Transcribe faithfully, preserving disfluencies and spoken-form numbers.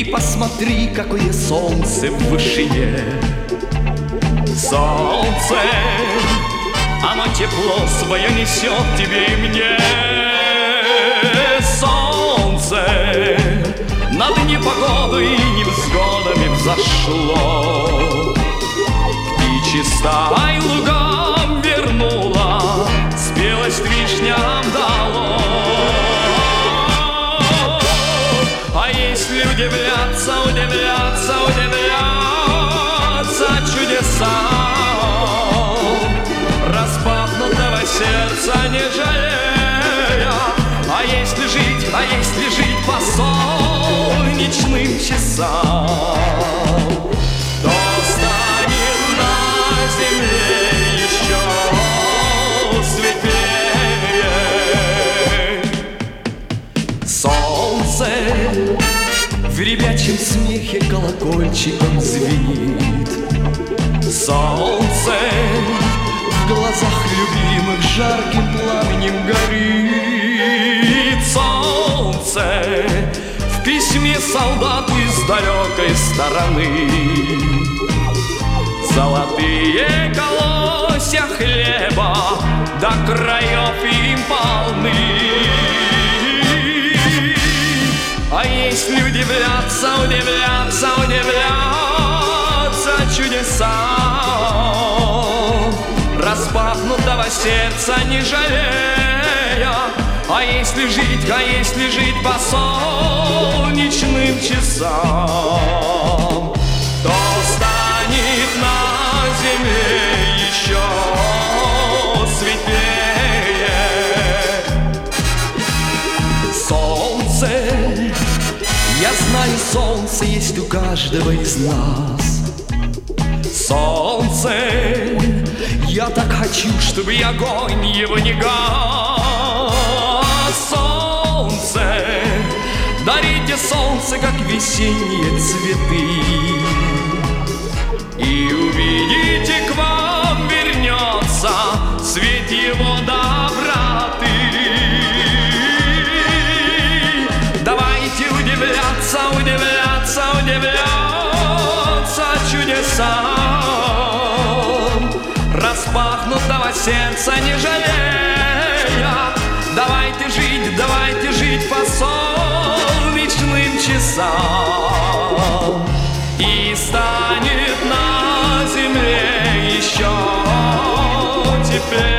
Ты посмотри, какое солнце в вышине. Солнце, оно тепло свое несет тебе и мне. Солнце над непогодой и невзгодами взошло. Птичьи стай лугам вернула, спелость вишням дало. А если удивляться, удивляться, удивляться чудесам распахнутого сердца не жалея, а если жить, а если жить по солнечным часам, то станет на земле еще светлее. Солнце в ребячьем смехе колокольчиком звенит. Солнце в глазах любимых жарким пламенем горит. Солнце в письме солдату из далекой стороны. Золотые колосья хлеба до краев им полны. А если удивляться, удивляться, удивляться чудесам распахнутого сердца не жалея, а если жить, а если жить по солнечным часам, то станет на земле еще светлее. Солнце, я знаю, солнце есть у каждого из нас. Солнце, я так хочу, чтобы и огонь его не гас. Солнце, дарите солнце, как весенние цветы, и увидите, к вам вернется свет его доброты. Давайте удивляться, удивляться, удивляться чудесам распахнутого сердца не жалея. Давайте жить, давайте жить по солнечным часам, и станет на земле еще теплее.